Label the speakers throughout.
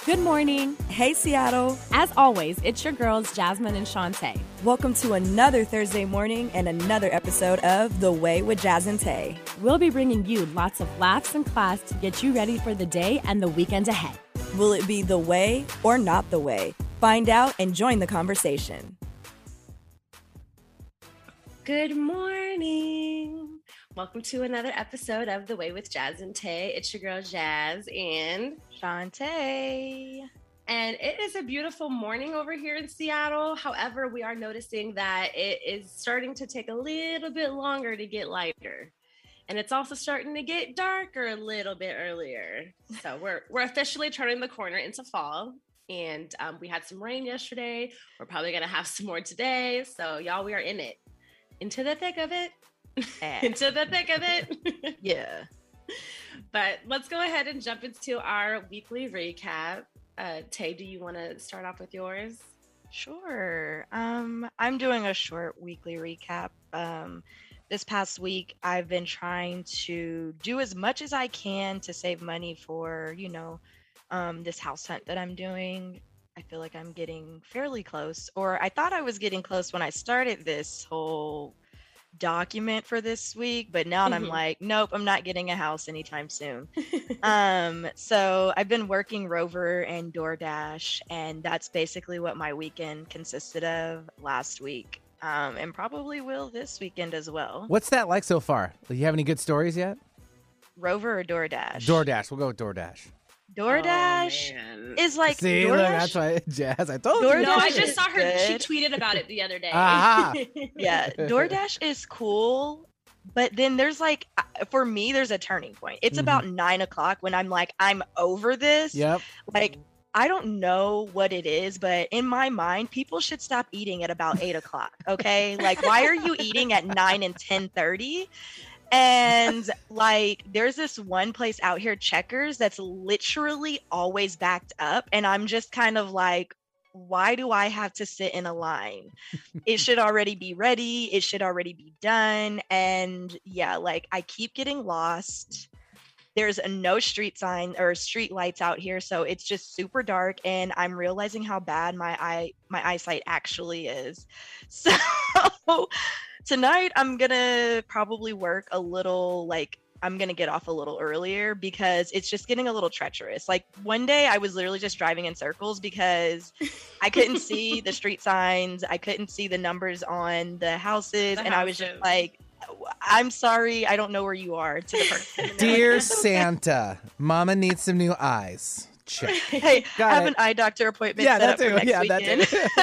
Speaker 1: Good morning.
Speaker 2: Hey, Seattle.
Speaker 1: As always, it's your girls, Jasmine and Shantae.
Speaker 2: Welcome to another Thursday morning and another episode of The Way with Jazz and Tay.
Speaker 1: We'll be bringing you lots of laughs and class to get you ready for the day and the weekend ahead.
Speaker 2: Will it be the way or not the way? Find out and join the conversation.
Speaker 3: Good morning. Welcome to another episode of The Way with Jazz and Tay. It's your girl Jazz and
Speaker 4: Shantae.
Speaker 3: And it is a beautiful morning over here in Seattle. However, we are noticing that it is starting to take a little bit longer to get lighter. And it's also starting to get darker a little bit earlier. So we're officially turning the corner into fall. And we had some rain yesterday. We're probably going to have some more today. So y'all, we are in it. Into the thick of it. Into the thick of it.
Speaker 4: Yeah.
Speaker 3: But let's go ahead and jump into our weekly recap. Tay, do you want to start off with yours?
Speaker 4: Sure. I'm doing a short weekly recap. This past week, I've been trying to do as much as I can to save money for, this house hunt that I'm doing. I feel like I'm getting fairly close, or I thought I was getting close when I started this whole document for this week, but now I'm like, nope, I'm not getting a house anytime soon. So I've been working Rover and DoorDash, and that's basically what my weekend consisted of last week, and probably will this weekend as well.
Speaker 5: What's that like so far? Do you have any good stories yet?
Speaker 4: Rover or DoorDash?
Speaker 5: DoorDash. We'll go with DoorDash.
Speaker 4: DoorDash is like
Speaker 5: See,
Speaker 4: DoorDash.
Speaker 5: Look, that's why Jazz. I told you.
Speaker 3: No, I just saw her. Good. She tweeted about it the other day.
Speaker 4: Yeah, DoorDash is cool, but then there's like, for me, there's a turning point. It's about 9:00 when I'm like, I'm over this.
Speaker 5: Yep.
Speaker 4: Like, I don't know what it is, but in my mind, people should stop eating at about 8:00. Okay, like, why are you eating at 9 and 10:30? And like, there's this one place out here, Checkers, that's literally always backed up. And I'm just kind of like, why do I have to sit in a line? It should already be ready. It should already be done. And yeah, like, I keep getting lost. There's no street sign or street lights out here. So it's just super dark. And I'm realizing how bad my eyesight actually is. So tonight, I'm going to probably work a little, like, I'm going to get off a little earlier because it's just getting a little treacherous. Like, one day I was literally just driving in circles because I couldn't see the street signs. I couldn't see the numbers on the houses. I was just like, I'm sorry, I don't know where you are, to the person.
Speaker 5: Dear Santa, Mama needs some new eyes. Check.
Speaker 4: Hey, I have an eye doctor appointment set up for next weekend.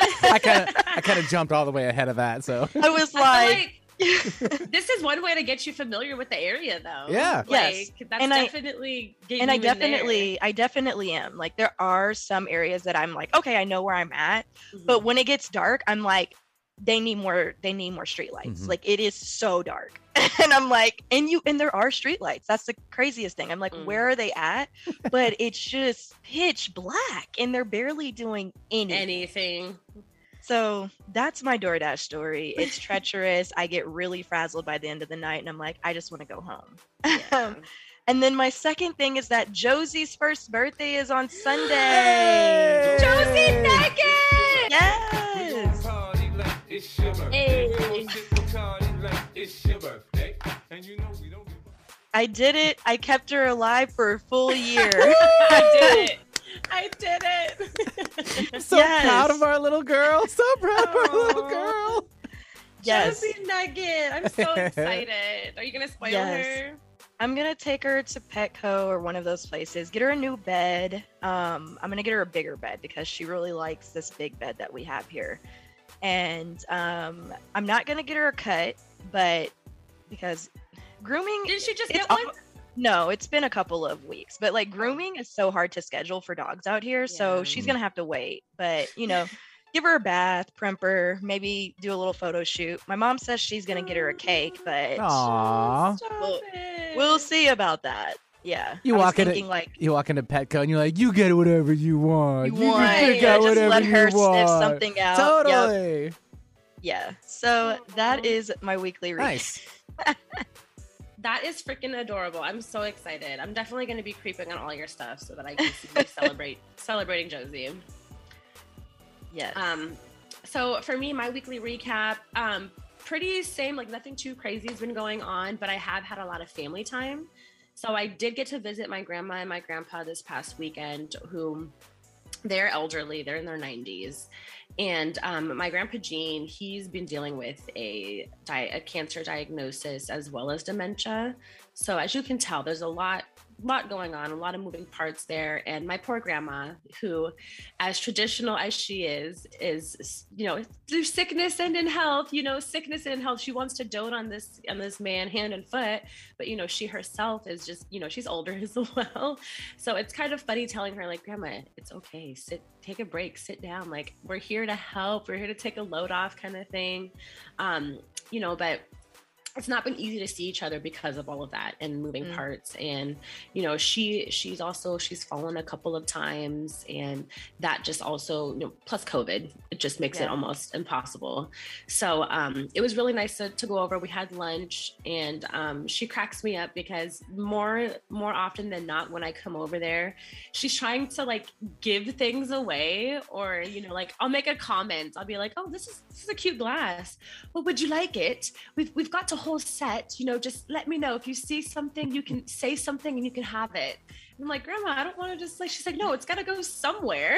Speaker 5: I kind of jumped all the way ahead of that, so
Speaker 4: I was like
Speaker 3: this is one way to get you familiar with the area, though.
Speaker 5: Yeah.
Speaker 3: Yes. That's definitely getting
Speaker 4: I definitely am. Like, there are some areas that I'm like, okay, I know where I'm at, but when it gets dark, I'm like, they need more street lights. Like, it is so dark. And I'm like, and there are street lights. That's the craziest thing. I'm like, where are they at? But it's just pitch black and they're barely doing anything. So that's my DoorDash story. It's treacherous. I get really frazzled by the end of the night and I'm like, I just want to go home. Yeah. And then my second thing is that Josie's first birthday is on Sunday.
Speaker 5: Hey!
Speaker 3: Josie Naked!
Speaker 4: Yes!
Speaker 3: Hey.
Speaker 4: I did it. I kept her alive for a full year.
Speaker 3: I did it.
Speaker 5: So proud of our little girl. So proud of our little girl.
Speaker 4: Yes.
Speaker 3: Josie Nugget. I'm so excited. Are you going to spoil her?
Speaker 4: I'm going to take her to Petco or one of those places, get her a new bed. I'm going to get her a bigger bed because she really likes this big bed that we have here. And I'm not going to get her a cut, but because grooming...
Speaker 3: Did she just get one?
Speaker 4: No, it's been a couple of weeks, but like, grooming is so hard to schedule for dogs out here. So she's going to have to wait, but give her a bath, primp her, maybe do a little photo shoot. My mom says she's going to get her a cake, but we'll see about that. Yeah.
Speaker 5: You walk into Petco and you're like, you get whatever you want. You can pick out whatever
Speaker 4: let her
Speaker 5: you want.
Speaker 4: sniff something out.
Speaker 5: Totally.
Speaker 4: Yep. Yeah. So that is my weekly read.
Speaker 5: Nice.
Speaker 3: That is freaking adorable. I'm so excited. I'm definitely going to be creeping on all your stuff so that I can see you celebrating Josie.
Speaker 4: Yes.
Speaker 3: So for me, my weekly recap, pretty same, like nothing too crazy has been going on, but I have had a lot of family time. So I did get to visit my grandma and my grandpa this past weekend, who they're elderly, they're in their 90s. And my grandpa Gene, he's been dealing with a cancer diagnosis as well as dementia. So as you can tell, there's a lot going on, a lot of moving parts there. And my poor grandma, who, as traditional as she is, through sickness and in health, sickness and in health, she wants to dote on this man hand and foot. But, she herself is just, she's older as well. So it's kind of funny telling her, like, Grandma, it's okay. Take a break, sit down. Like, we're here to help. We're here to take a load off kind of thing. But it's not been easy to see each other because of all of that and moving parts. And, she's fallen a couple of times, and that just also, plus COVID, it just makes it almost impossible. So it was really nice to go over. We had lunch, and she cracks me up because more often than not, when I come over there, she's trying to like give things away, or, I'll make a comment. I'll be like, oh, this is a cute glass. Well, would you like it? We've got to whole set, just let me know if you see something, you can say something and you can have it. And I'm like, Grandma, I don't want to just like, she's like, no, it's got to go somewhere.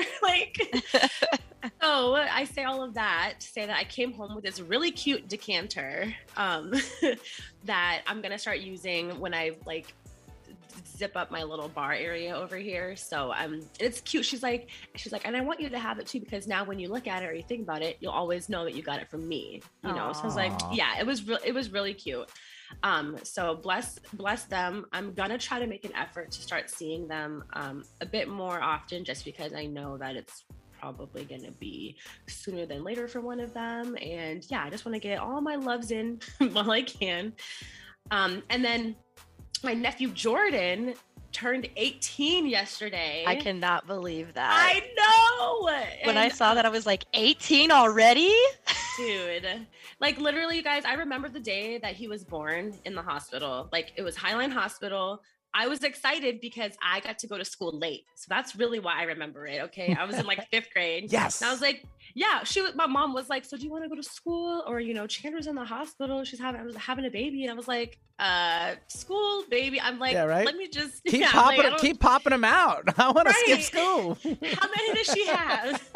Speaker 3: So I say all of that to say that I came home with this really cute decanter that I'm going to start using when I like zip up my little bar area over here. So it's cute. She's like, and I want you to have it too, because now when you look at it or you think about it, you'll always know that you got it from me, So I was like, yeah, it was really cute. So bless them. I'm gonna try to make an effort to start seeing them a bit more often, just because I know that it's probably gonna be sooner than later for one of them. And yeah, I just want to get all my loves in while I can. And then my nephew Jordan turned 18 yesterday.
Speaker 4: I cannot believe that.
Speaker 3: I know.
Speaker 4: When I saw that, I was like, 18 already?
Speaker 3: Dude, like literally, you guys, I remember the day that he was born in the hospital. Like, it was Highline Hospital. I was excited because I got to go to school late. So that's really why I remember it. Okay. I was in like 5th grade.
Speaker 5: Yes.
Speaker 3: And I was like, yeah, my mom was like, so do you want to go to school? Or, Chandler's in the hospital. I was having a baby. And I was like, school, baby. I'm like,
Speaker 5: yeah, right?
Speaker 3: Let me just
Speaker 5: keep popping them out. I want to skip school.
Speaker 3: How many does she have?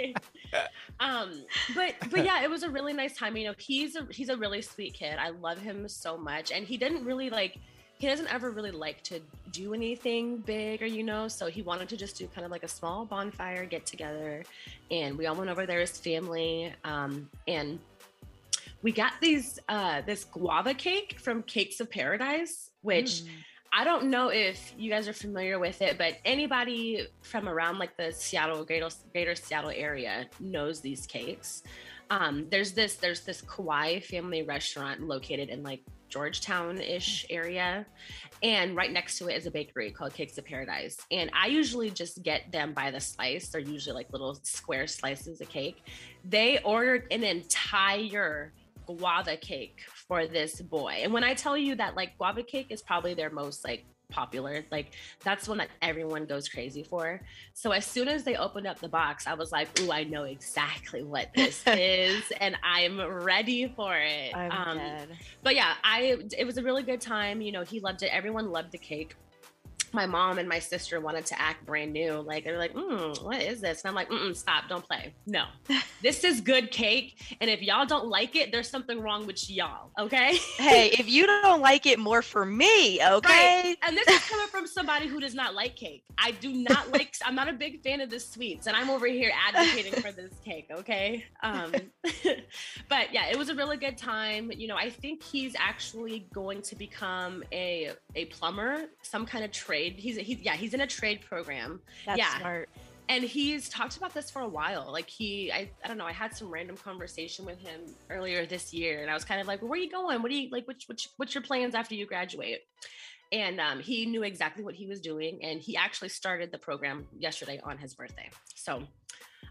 Speaker 3: But yeah, it was a really nice time. He's a really sweet kid. I love him so much. And he doesn't ever really like to do anything big or, so he wanted to just do kind of like a small bonfire get together, and we all went over there as family. And we got this guava cake from Cakes of Paradise, which I don't know if you guys are familiar with it, but anybody from around like the greater Seattle area knows these cakes. There's this Kauai family restaurant located in like Georgetown-ish area, and right next to it is a bakery called Cakes of Paradise. And I usually just get them by the slice. They're usually like little square slices of cake. They ordered an entire guava cake for this boy. And when I tell you that like guava cake is probably their most like popular, like that's one that everyone goes crazy for. So as soon as they opened up the box, I was like, ooh, I know exactly what this is, and I'm ready for it.
Speaker 4: I'm dead.
Speaker 3: But yeah, it was a really good time. He loved it. Everyone loved the cake. My mom and my sister wanted to act brand new. Like, they were like, what is this? And I'm like, stop, don't play. No, this is good cake. And if y'all don't like it, there's something wrong with y'all. Okay.
Speaker 4: Hey, if you don't like it, more for me. Okay.
Speaker 3: Right. And this is coming from somebody who does not like cake. I do not I'm not a big fan of the sweets, and I'm over here advocating for this cake. Okay. But yeah, it was a really good time. I think he's actually going to become a plumber, some kind of trade. He's in a trade program.
Speaker 4: That's smart.
Speaker 3: And he's talked about this for a while. Like I don't know. I had some random conversation with him earlier this year, and I was kind of like, well, where are you going? What do you like? What's your plans after you graduate? And he knew exactly what he was doing, and he actually started the program yesterday on his birthday. So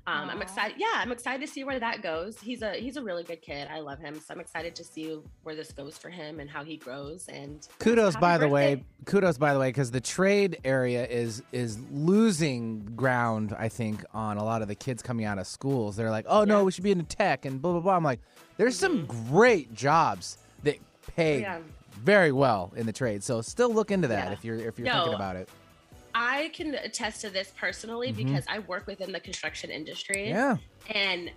Speaker 3: I'm excited. Yeah, I'm excited to see where that goes. He's a really good kid. I love him. So I'm excited to see where this goes for him and how he grows. And
Speaker 5: Kudos, by the way,
Speaker 3: birthday.
Speaker 5: because the trade area is losing ground, I think, on a lot of the kids coming out of schools. They're like, oh, no, we should be into tech and blah, blah, blah. I'm like, there's some great jobs that pay very well in the trade. So still look into that if you're thinking about it.
Speaker 3: I can attest to this personally because I work within the construction industry.
Speaker 5: Yeah.
Speaker 3: And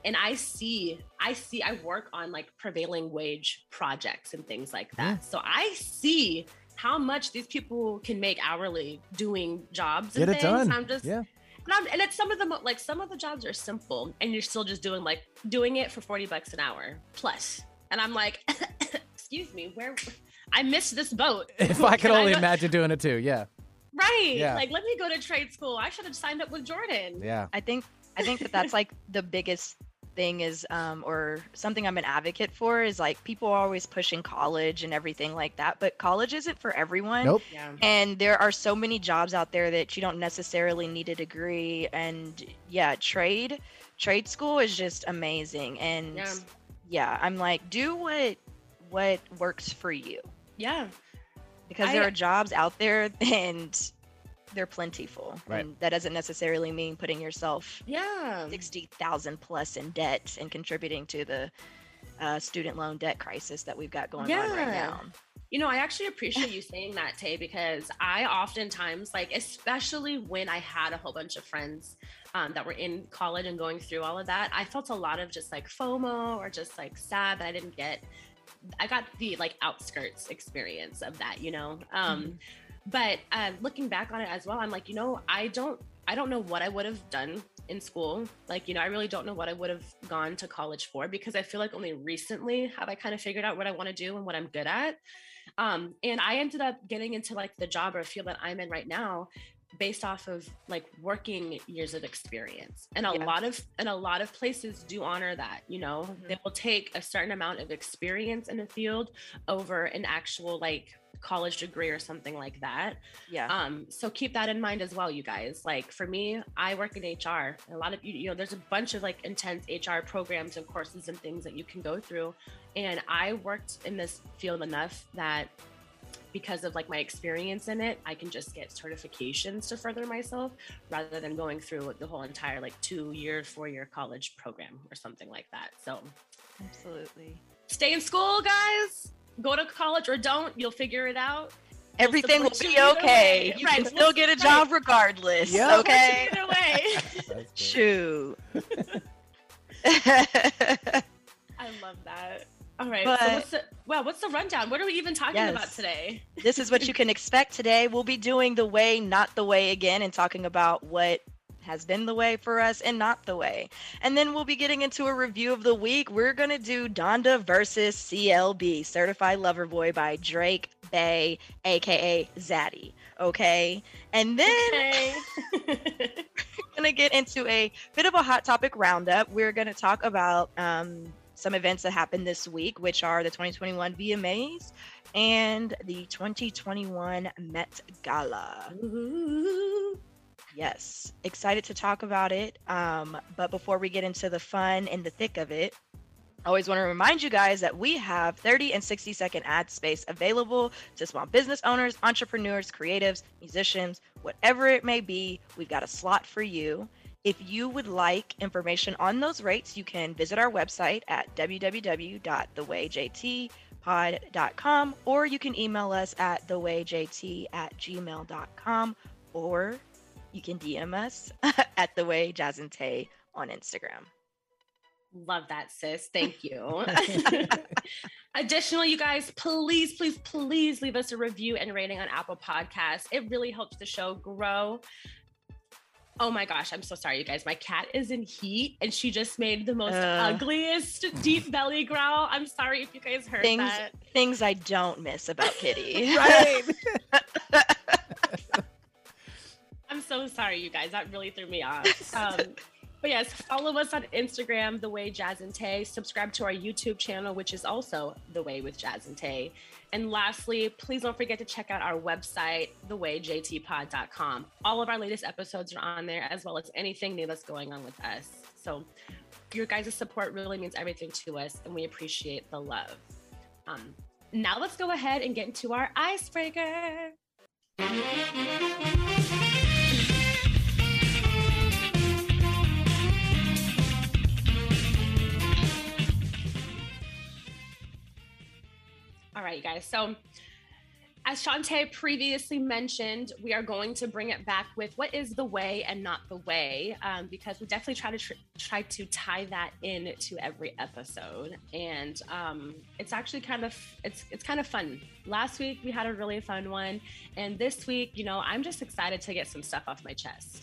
Speaker 3: I work on like prevailing wage projects and things like that. So I see how much these people can make hourly doing jobs and
Speaker 5: Get it
Speaker 3: things.
Speaker 5: done.
Speaker 3: I'm just and it's some of them, like some of the jobs are simple and you're still just doing it for $40 an hour plus. And I'm like, excuse me, I missed this boat.
Speaker 5: If I could only imagine doing it too. Yeah.
Speaker 3: Right.
Speaker 5: Yeah.
Speaker 3: Like, let me go to trade school. I should have signed up with Jordan.
Speaker 5: Yeah.
Speaker 4: I think that's like the biggest thing is, or something I'm an advocate for is like people are always pushing college and everything like that, but college isn't for everyone.
Speaker 5: Nope.
Speaker 3: Yeah.
Speaker 4: And there are so many jobs out there that you don't necessarily need a degree. And trade school is just amazing. And I'm like, do what works for you.
Speaker 3: Yeah.
Speaker 4: Because there are jobs out there and they're plentiful.
Speaker 5: Right.
Speaker 4: And that doesn't necessarily mean putting yourself 60,000 plus in debt and contributing to the student loan debt crisis that we've got going on right now.
Speaker 3: You know, I actually appreciate you saying that, Tay, because I oftentimes, like, especially when I had a whole bunch of friends that were in college and going through all of that, I felt a lot of just like FOMO or just like sad that I got the like outskirts experience of that, you know? But looking back on it as well, I'm like, you know, I don't know what I would have done in school. Like, you know, I really don't know what I would have gone to college for because I feel like only recently have I kind of figured out what I want to do and what I'm good at. And I ended up getting into like the job or field that I'm in right now based off of like working years of experience. And a lot of places do honor that, you know. They will take a certain amount of experience in a field over an actual like college degree or something like that. So keep that in mind as well, you guys. Like for me, I work in HR. A lot of you know, there's a bunch of like intense HR programs and courses and things that you can go through. And I worked in this field enough that because of like my experience in it, I can just get certifications to further myself rather than going through the whole entire like 2-year, 4-year college program or something like that. So
Speaker 4: absolutely.
Speaker 3: Stay in school, guys. Go to college or don't, you'll figure it out.
Speaker 4: Everything will be okay. You can still get a job regardless.
Speaker 5: Yep.
Speaker 4: Okay.
Speaker 3: Either way.
Speaker 4: Shoot.
Speaker 3: I love that. All right. So what's the rundown? What are we even talking about today?
Speaker 4: This is what you can expect today. We'll be doing the way, not the way again, and talking about what has been the way for us and not the way. And then we'll be getting into a review of the week. We're going to do Donda versus CLB, Certified Lover Boy by Drake Bay, aka Zaddy. Okay. And then we're going to get into a bit of a hot topic roundup. We're going to talk about some events that happened this week, which are the 2021 VMAs and the 2021 Met Gala.
Speaker 3: Ooh.
Speaker 4: Yes, excited to talk about it. But before we get into the fun and the thick of it, I always want to remind you guys that we have 30 and 60-second ad space available to small business owners, entrepreneurs, creatives, musicians, whatever it may be. We've got a slot for you. If you would like information on those rates, you can visit our website at www.thewayjtpod.com, or you can email us at thewayjt@gmail.com, or you can DM us at thewayjazante on Instagram.
Speaker 3: Love that, sis. Thank you. Additionally, you guys, please leave us a review and rating on Apple Podcasts. It really helps the show grow. Oh my gosh, I'm so sorry, you guys. My cat is in heat and she just made the most ugliest deep belly growl. I'm sorry if you guys heard that.
Speaker 4: Things I don't miss about Kitty.
Speaker 5: Right.
Speaker 3: I'm so sorry, you guys. That really threw me off. But yes, follow us on Instagram, The Way Jazz and Tay. Subscribe to our YouTube channel, which is also The Way with Jazz and Tay. And lastly, please don't forget to check out our website, thewayjtpod.com. All of our latest episodes are on there, as well as anything new that's going on with us. So your guys' support really means everything to us, and we appreciate the love. Now let's go ahead and get into our icebreaker. All right, you guys. So as Shantae previously mentioned, we are going to bring it back with what is the way and not the way, because we definitely try to tie that in to every episode. And it's actually kind of fun. Last week we had a really fun one, and this week, I'm just excited to get some stuff off my chest.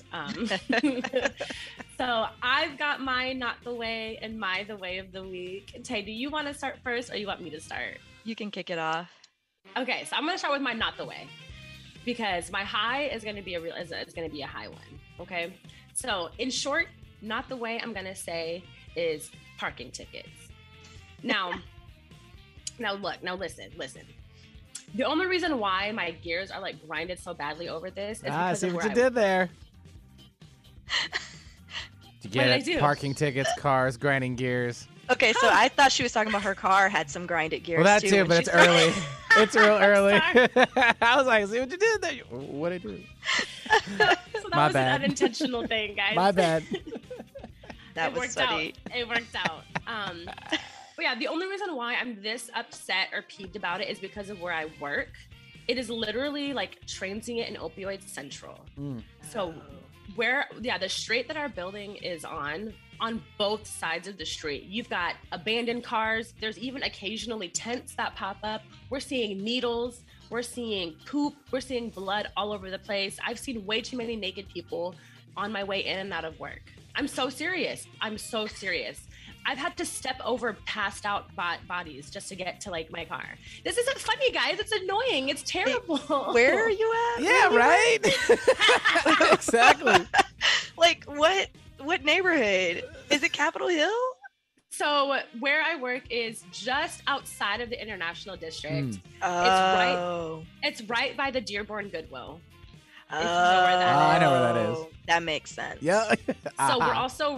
Speaker 3: So I've got my not the way and my the way of the week. Tay, do you want to start first, or you want me to start?
Speaker 4: You can kick it off.
Speaker 3: Okay, so I'm gonna start with my not the way, because my high is gonna be a high one. Okay, so in short, not the way I'm gonna say is parking tickets. Now listen. The only reason why my gears are like grinded so badly over this is because
Speaker 5: see
Speaker 3: of
Speaker 5: what
Speaker 3: where
Speaker 5: you did there. Did you get
Speaker 3: What did I
Speaker 5: it?
Speaker 3: do?
Speaker 5: Parking tickets, cars, grinding gears.
Speaker 4: Okay, so I thought she was talking about her car had some grinded gears.
Speaker 5: Well, that too,
Speaker 4: when
Speaker 5: but
Speaker 4: she
Speaker 5: it's
Speaker 4: started-
Speaker 5: early. It's real early.
Speaker 3: Sorry.
Speaker 5: I was like, see what you did there. What did I do?
Speaker 3: So that
Speaker 5: My
Speaker 3: was
Speaker 5: bad.
Speaker 3: an unintentional thing, guys.
Speaker 5: My bad.
Speaker 4: That
Speaker 3: It
Speaker 4: was
Speaker 3: worked
Speaker 4: funny.
Speaker 3: out. It worked out. But yeah, the only reason why I'm this upset or peeved about it is because of where I work. It is literally like transient and opioid central. So the street that our building is on both sides of the street, you've got abandoned cars. There's even occasionally tents that pop up. We're seeing needles. We're seeing poop. We're seeing blood all over the place. I've seen way too many naked people on my way in and out of work. I'm so serious. I've had to step over passed out bodies just to get to like my car. This isn't funny, guys. It's annoying. It's terrible.
Speaker 4: Where are you at?
Speaker 5: Yeah, right? Exactly.
Speaker 4: Like what neighborhood? Is it Capitol Hill?
Speaker 3: So where I work is just outside of the International District.
Speaker 4: Oh.
Speaker 3: It's right by the Dearborn Goodwill.
Speaker 4: Oh,
Speaker 3: you know where that
Speaker 5: is. I know where that is.
Speaker 4: That makes sense.
Speaker 5: Yeah.
Speaker 3: So we're also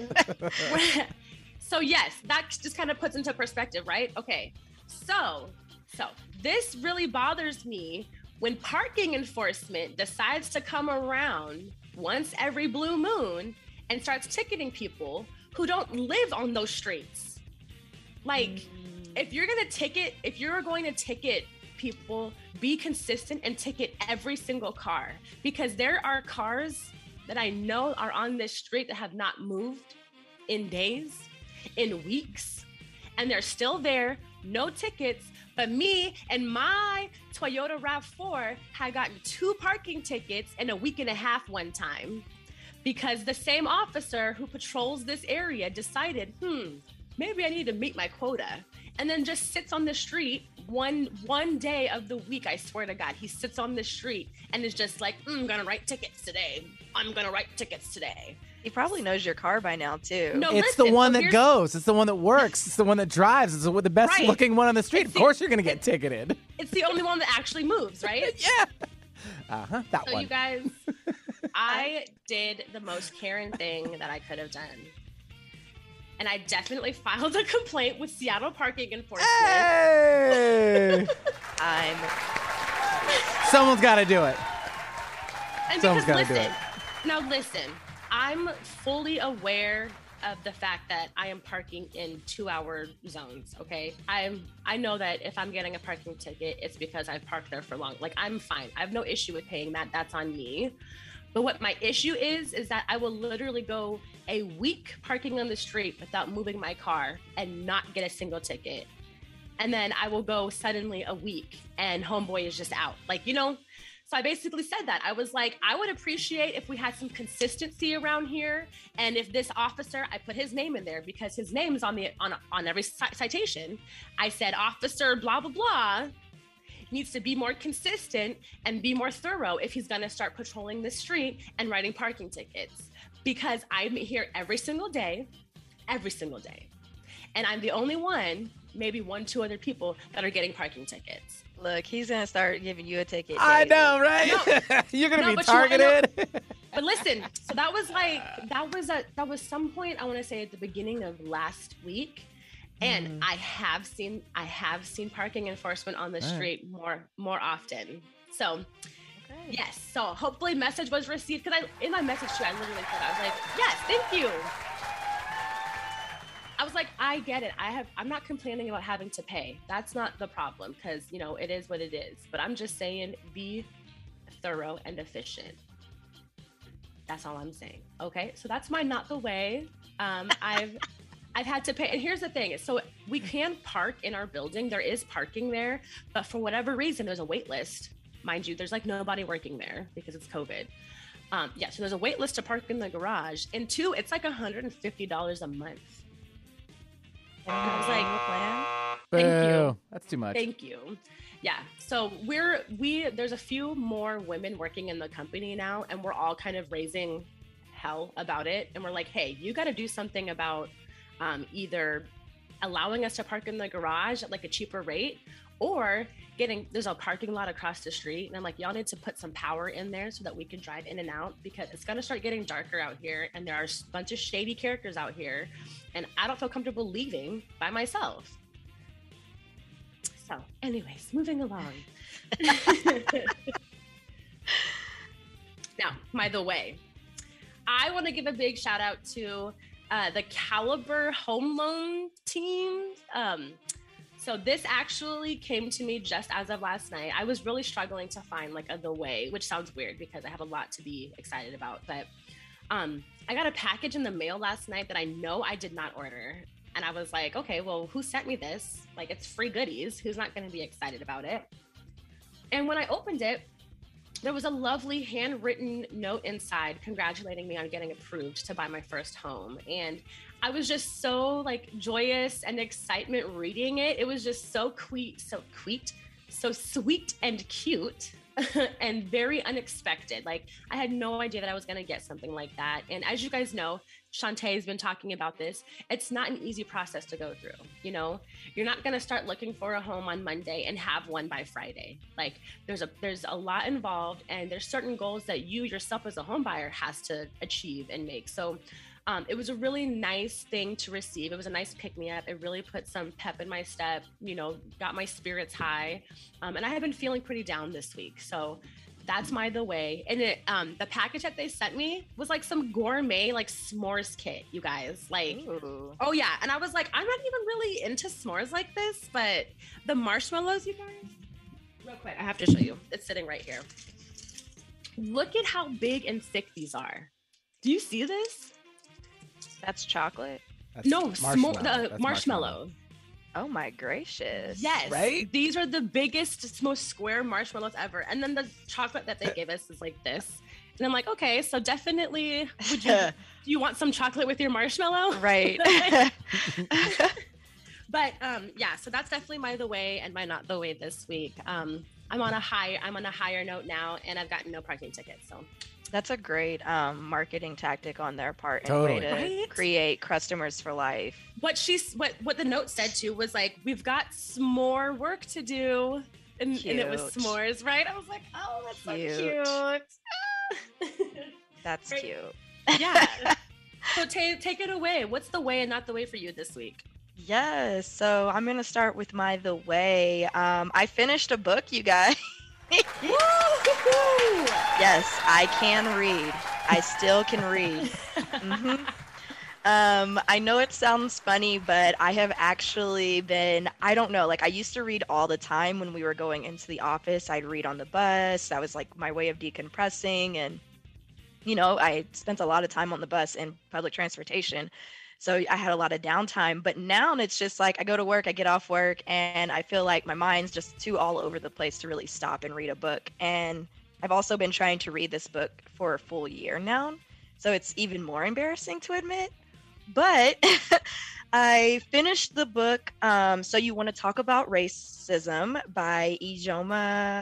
Speaker 3: so yes, that just kind of puts into perspective, right? Okay. So this really bothers me when parking enforcement decides to come around once every blue moon and starts ticketing people who don't live on those streets. Like, if you're going to ticket people, be consistent and ticket every single car, because there are cars that I know are on this street that have not moved in days, in weeks, and they're still there, no tickets. But me and my Toyota RAV4 had gotten 2 parking tickets in a week and a half one time, because the same officer who patrols this area decided, maybe I need to meet my quota, and then just sits on the street one day of the week. I swear to God, he sits on the street and is just like, I'm gonna write tickets today.
Speaker 4: He probably knows your car by now too.
Speaker 3: No,
Speaker 5: It's
Speaker 3: listen,
Speaker 5: the one
Speaker 3: so
Speaker 5: that
Speaker 3: here's-
Speaker 5: goes. It's the one that works. It's the one that drives. It's the best
Speaker 3: Right.
Speaker 5: looking one on the street.
Speaker 3: It's
Speaker 5: Of
Speaker 3: the-
Speaker 5: course you're going to get ticketed.
Speaker 3: It's the only one that actually moves, right?
Speaker 5: Yeah. That
Speaker 3: So
Speaker 5: one.
Speaker 3: you guys, I did the most Karen thing that I could have done. And I definitely filed a complaint with Seattle Parking Enforcement.
Speaker 5: Hey! Someone's got to do it.
Speaker 3: And
Speaker 5: Someone's
Speaker 3: because
Speaker 5: gotta do
Speaker 3: listen, now listen, I'm fully aware of the fact that I am parking in 2-hour zones, okay? I know that if I'm getting a parking ticket, it's because I've parked there for long. Like, I'm fine. I have no issue with paying that. That's on me. But what my issue is that I will literally go a week parking on the street without moving my car and not get a single ticket. And then I will go suddenly a week and homeboy is just out. Like, you know? So I basically said that. I was like, I would appreciate if we had some consistency around here. And if this officer, I put his name in there because his name's on every citation. I said, Officer blah, blah, blah. needs to be more consistent and be more thorough if he's going to start patrolling the street and writing parking tickets, because I'm here every single day. And I'm the only one, maybe 1-2 other people that are getting parking tickets.
Speaker 4: Look, he's gonna start giving you a ticket.
Speaker 5: I
Speaker 4: David.
Speaker 5: know, right? You're gonna be
Speaker 3: but
Speaker 5: targeted.
Speaker 3: But listen, so that was some point, I want to say at the beginning of last week. And I have seen parking enforcement on the street more often. So yes, so hopefully message was received, because in my message to you, I literally said, I was like, yes, thank you. I was like, I get it. I'm not complaining about having to pay. That's not the problem, because it is what it is. But I'm just saying, be thorough and efficient. That's all I'm saying. Okay, so that's my not the way. I've had to pay. And here's the thing. So we can park in our building. There is parking there, but for whatever reason, there's a wait list. Mind you, there's like nobody working there because it's COVID. So there's a wait list to park in the garage. And 2, it's like $150 a month. And I was like, thank you.
Speaker 5: That's too much.
Speaker 3: Thank you. Yeah. So there's a few more women working in the company now, and we're all kind of raising hell about it. And we're like, hey, you got to do something about either allowing us to park in the garage at like a cheaper rate, or there's a parking lot across the street. And I'm like, y'all need to put some power in there so that we can drive in and out, because it's going to start getting darker out here. And there are a bunch of shady characters out here, and I don't feel comfortable leaving by myself. So anyways, moving along. Now, by the way, I want to give a big shout out to the Caliber Home Loan team. So this actually came to me just as of last night. I was really struggling to find like the way, which sounds weird because I have a lot to be excited about. But I got a package in the mail last night that I know I did not order. And I was like, okay, well, who sent me this? Like, it's free goodies. Who's not going to be excited about it? And when I opened it, there was a lovely handwritten note inside congratulating me on getting approved to buy my first home. And I was just so like joyous and excitement reading it. It was just so sweet and cute and very unexpected. Like, I had no idea that I was going to get something like that. And as you guys know, Shantae has been talking about this. It's not an easy process to go through. You're not going to start looking for a home on Monday and have one by Friday. Like, there's a lot involved, and there's certain goals that you yourself as a home buyer has to achieve and make. So it was a really nice thing to receive. It was a nice pick-me-up. It really put some pep in my step, got my spirits high. And I have been feeling pretty down this week. So that's the way. And the package that they sent me was like some gourmet, like s'mores kit, you guys. Like, ooh. Oh yeah. And I was like, I'm not even really into s'mores like this, but the marshmallows, you guys, real quick, I have to show you. It's sitting right here. Look at how big and thick these are. Do you see this?
Speaker 4: That's chocolate?
Speaker 5: That's
Speaker 3: no,
Speaker 5: marshmallow.
Speaker 3: Marshmallow.
Speaker 4: Oh my gracious.
Speaker 3: Yes.
Speaker 5: Right?
Speaker 3: These are the biggest, most square marshmallows ever. And then the chocolate that they gave us is like this. And I'm like, okay, so definitely, do you want some chocolate with your marshmallow?
Speaker 4: Right.
Speaker 3: But yeah, so that's definitely my the way and my not the way this week. I'm on a higher note now, and I've gotten no parking tickets. So
Speaker 4: that's a great marketing tactic on their part and
Speaker 5: Totally.
Speaker 4: way to create customers for life.
Speaker 3: what the note said too was like, we've got some more work to do, and it was
Speaker 4: Cute.
Speaker 3: s'mores, right? I was like, oh, that's
Speaker 4: Cute.
Speaker 3: so cute.
Speaker 4: That's
Speaker 3: Right.
Speaker 4: cute.
Speaker 3: Yeah. So take it away. What's the way and not the way for you this week?
Speaker 4: Yes. So I'm going to start with the way. I finished a book, you guys.
Speaker 3: Woo-hoo-hoo!
Speaker 4: Yes, I can read. I still can read. I know it sounds funny, but I have actually been, I don't know, like I used to read all the time when we were going into the office. I'd read on the bus. That was like my way of decompressing. And, I spent a lot of time on the bus and public transportation. So I had a lot of downtime. But now it's just like I go to work, I get off work, and I feel like my mind's just too all over the place to really stop and read a book. And I've also been trying to read this book for a full year now. So it's even more embarrassing to admit. But I finished the book, So You Want to Talk About Racism by Ijoma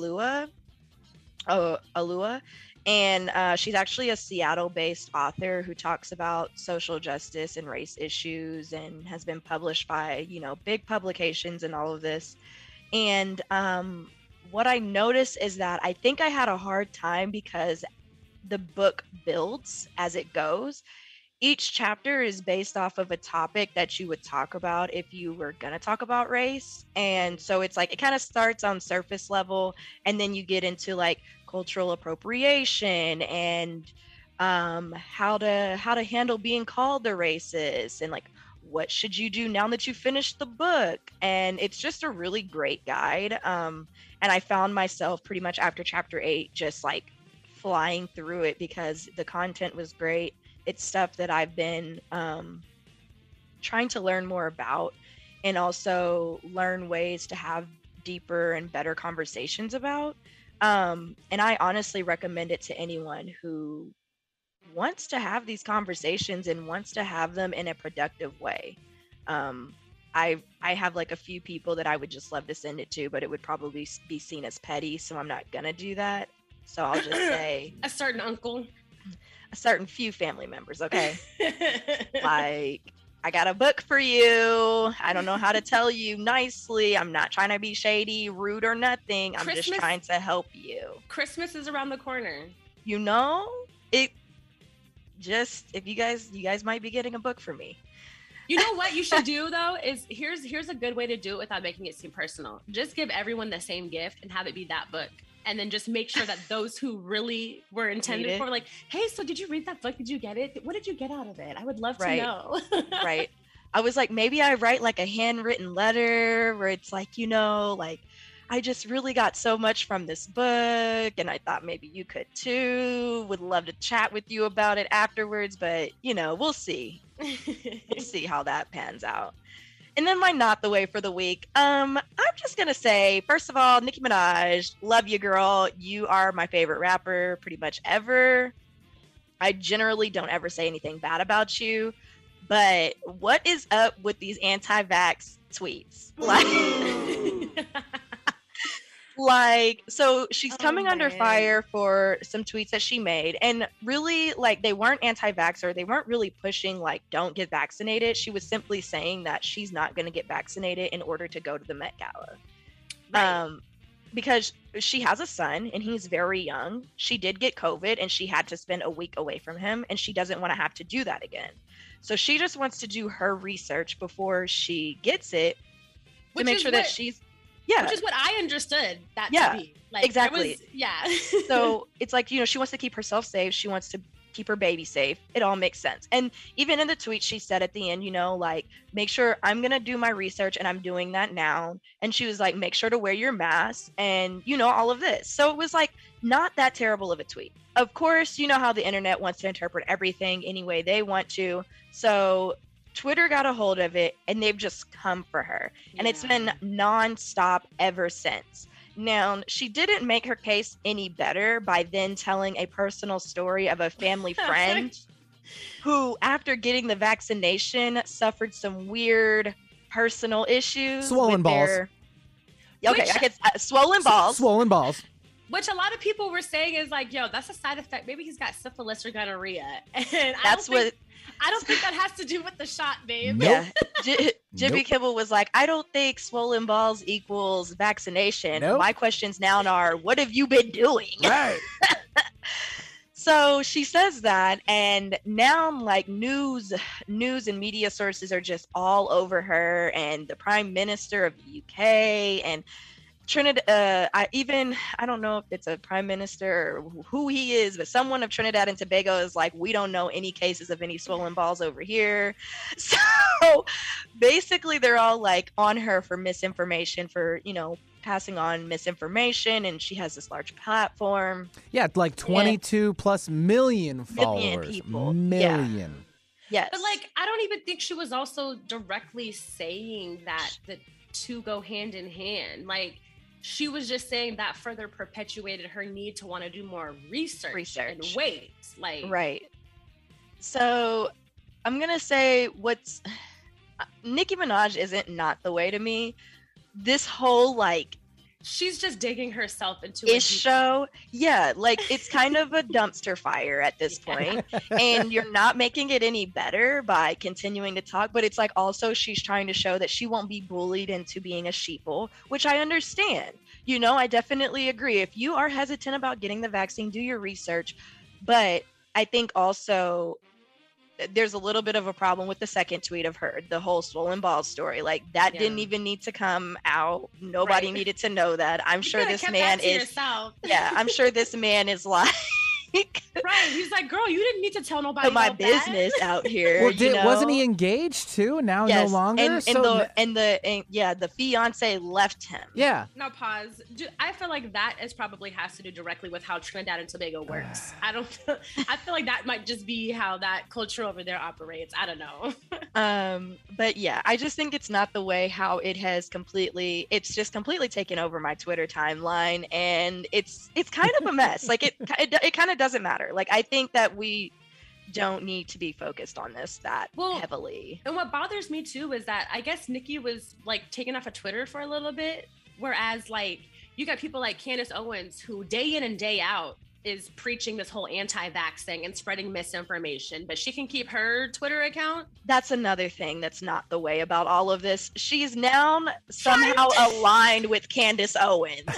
Speaker 4: Alua. And she's actually a Seattle-based author who talks about social justice and race issues and has been published by, big publications and all of this. And what I noticed is that I think I had a hard time because the book builds as it goes. Each chapter is based off of a topic that you would talk about if you were going to talk about race. And so it's like it kind of starts on surface level, and then you get into like cultural appropriation and how to handle being called the racist, and like what should you do now that you finished the book. And it's just a really great guide. And I found myself pretty much after chapter 8 just like flying through it because the content was great. It's stuff that I've been trying to learn more about, and also learn ways to have deeper and better conversations about. And I honestly recommend it to anyone who wants to have these conversations and wants to have them in a productive way. I have like a few people that I would just love to send it to, but it would probably be seen as petty, so I'm not gonna do that. So I'll just say
Speaker 3: a certain uncle,
Speaker 4: a certain few family members, okay? Like, I got a book for you. I don't know how to tell you nicely. I'm not trying to be shady, rude, or nothing. I'm just trying to help you.
Speaker 3: Christmas is around the corner.
Speaker 4: It just, if you guys might be getting a book for me.
Speaker 3: You know what you should do though is here's a good way to do it without making it seem personal. Just give everyone the same gift and have it be that book. And then just make sure that those who really were intended for, like, hey, so did you read that book? Did you get it? What did you get out of it? I would love to know.
Speaker 4: Right. I was like, maybe I write like a handwritten letter where it's like, like, I just really got so much from this book, and I thought maybe you could too. Would love to chat with you about it afterwards, but we'll see. We'll see how that pans out. And then my not the way for the week. I'm just gonna say, first of all, Nicki Minaj, love you, girl. You are my favorite rapper pretty much ever. I generally don't ever say anything bad about you, but what is up with these anti-vax tweets? So she's coming under fire for some tweets that she made, and really, like, they weren't anti-vaxxer. They weren't really pushing like don't get vaccinated. She was simply saying that she's not going to get vaccinated in order to go to the Met Gala. Right. Because she has a son and he's very young. She did get COVID and she had to spend a week away from him, and she doesn't want to have to do that again. So she just wants to do her research before she gets it to make sure that she's
Speaker 3: which is what I understood that to be. Like,
Speaker 4: exactly. So it's like, she wants to keep herself safe. She wants to keep her baby safe. It all makes sense. And even in the tweet, she said at the end, like, make sure I'm going to do my research, and I'm doing that now. And she was like, make sure to wear your mask and, all of this. So it was like not that terrible of a tweet. Of course, you know how the internet wants to interpret everything any way they want to. So Twitter got a hold of it, and they've just come for her. And it's been nonstop ever since. Now, she didn't make her case any better by then telling a personal story of a family friend who, after getting the vaccination, suffered some weird personal issues.
Speaker 5: Swollen balls.
Speaker 4: Swollen balls.
Speaker 5: Swollen balls.
Speaker 3: Which a lot of people were saying is like, yo, that's a side effect. Maybe he's got syphilis or gonorrhea. And I don't think that has to do with the shot, babe.
Speaker 4: Yeah. Jimmy Kimmel was like, I don't think swollen balls equals vaccination.
Speaker 5: Nope.
Speaker 4: My questions now are, what have you been doing?
Speaker 5: Right.
Speaker 4: So she says that, and now like news and media sources are just all over her, and the Prime Minister of the UK and Trinidad, I don't know if it's a prime minister or who he is, but someone of Trinidad and Tobago is like, we don't know any cases of any swollen balls over here. So basically they're all like on her for misinformation, for, passing on misinformation. And she has this large platform.
Speaker 5: Yeah, like 22 plus million followers. Million.
Speaker 4: Yes.
Speaker 3: But like, I don't even think she was also directly saying that the two go hand in hand. Like, she was just saying that further perpetuated her need to want to do more research. And wait. Like,
Speaker 4: right. So I'm going to say Nicki Minaj isn't not the way to me. This whole like
Speaker 3: she's just digging herself into
Speaker 4: a show. Yeah, like it's kind of a dumpster fire at this point. And you're not making it any better by continuing to talk, but it's like also she's trying to show that she won't be bullied into being a sheeple, which I understand. You know, I definitely agree. If you are hesitant about getting the vaccine, do your research. But I think also there's a little bit of a problem with the second tweet of her, the whole swollen balls story. Like that didn't even need to come out. Nobody needed to know that. I'm sure this man is. Yeah, I'm sure this man is like.
Speaker 3: Right, he's like, girl, you didn't need to tell nobody
Speaker 4: put my
Speaker 3: about
Speaker 4: business out here.
Speaker 5: Well, wasn't he engaged too? Now no longer.
Speaker 4: And the fiance left him.
Speaker 5: Yeah.
Speaker 3: Now pause. I feel like that is probably has to do directly with how Trinidad and Tobago works. I feel like that might just be how that culture over there operates. I don't know.
Speaker 4: But yeah, I just think it's not the way how it has it's just completely taken over my Twitter timeline, and it's kind of a mess. Like it kind of doesn't matter. Like I think that we don't need to be focused on this heavily.
Speaker 3: And what bothers me too is that I guess Nicki was like taken off of Twitter for a little bit, whereas like you got people like Candace Owens who day in and day out is preaching this whole anti-vax thing and spreading misinformation, but she can keep her Twitter account.
Speaker 4: That's another thing that's not the way about all of this. She's now somehow aligned with Candace Owens.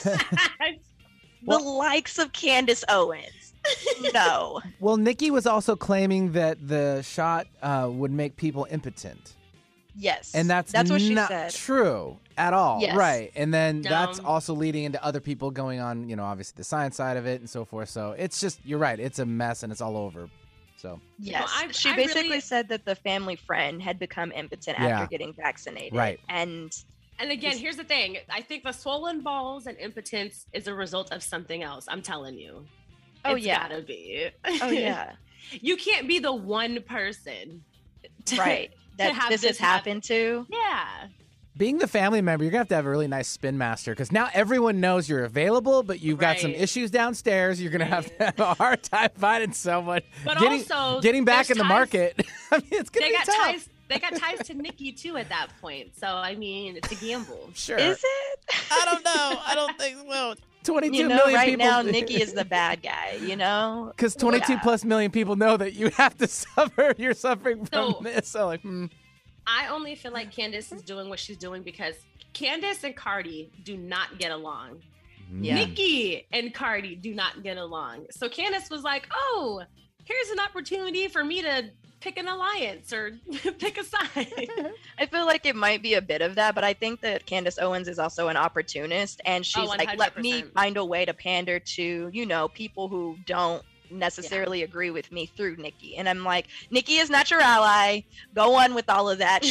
Speaker 4: The likes of Candace Owens. No.
Speaker 5: Well, Nicki was also claiming that the shot would make people impotent.
Speaker 4: Yes.
Speaker 5: And that's
Speaker 4: what she
Speaker 5: not
Speaker 4: said.
Speaker 5: True at all.
Speaker 4: Yes.
Speaker 5: Right. And then that's also leading into other people going on, obviously the science side of it and so forth. So it's just, you're right. It's a mess and it's all over. So
Speaker 4: yes, she basically said that the family friend had become impotent after getting vaccinated.
Speaker 5: Right.
Speaker 3: And again, here's the thing. I think the swollen balls and impotence is a result of something else. I'm telling you. It's gotta be.
Speaker 4: Oh yeah.
Speaker 3: You can't be the one person.
Speaker 4: Right. That this has happened to.
Speaker 3: Yeah.
Speaker 5: Being the family member, you're going to have a really nice spin master because now everyone knows you're available, but you've got some issues downstairs. You're going to have a hard time finding someone.
Speaker 3: But
Speaker 5: getting back in the market. I mean, it's going to be tough.
Speaker 3: They got ties to Nicki too at that point. So, I mean, it's a gamble.
Speaker 5: Sure.
Speaker 4: Is it?
Speaker 5: I don't know. I don't think so. 22 million
Speaker 4: right
Speaker 5: people.
Speaker 4: Now, Nicki is the bad guy, Because
Speaker 5: 22 plus million people know that you have to suffer. You're suffering from this. So,
Speaker 3: I only feel like Candace is doing what she's doing because Candace and Cardi do not get along.
Speaker 4: Yeah.
Speaker 3: Nicki and Cardi do not get along. So Candace was like, oh, here's an opportunity for me to pick an alliance or pick a side.
Speaker 4: I feel like it might be a bit of that, but I think that Candace Owens is also an opportunist, and she's like, let me find a way to pander to, people who don't necessarily agree with me through Nicki. And I'm like, Nicki is not your ally. Go on with all of that.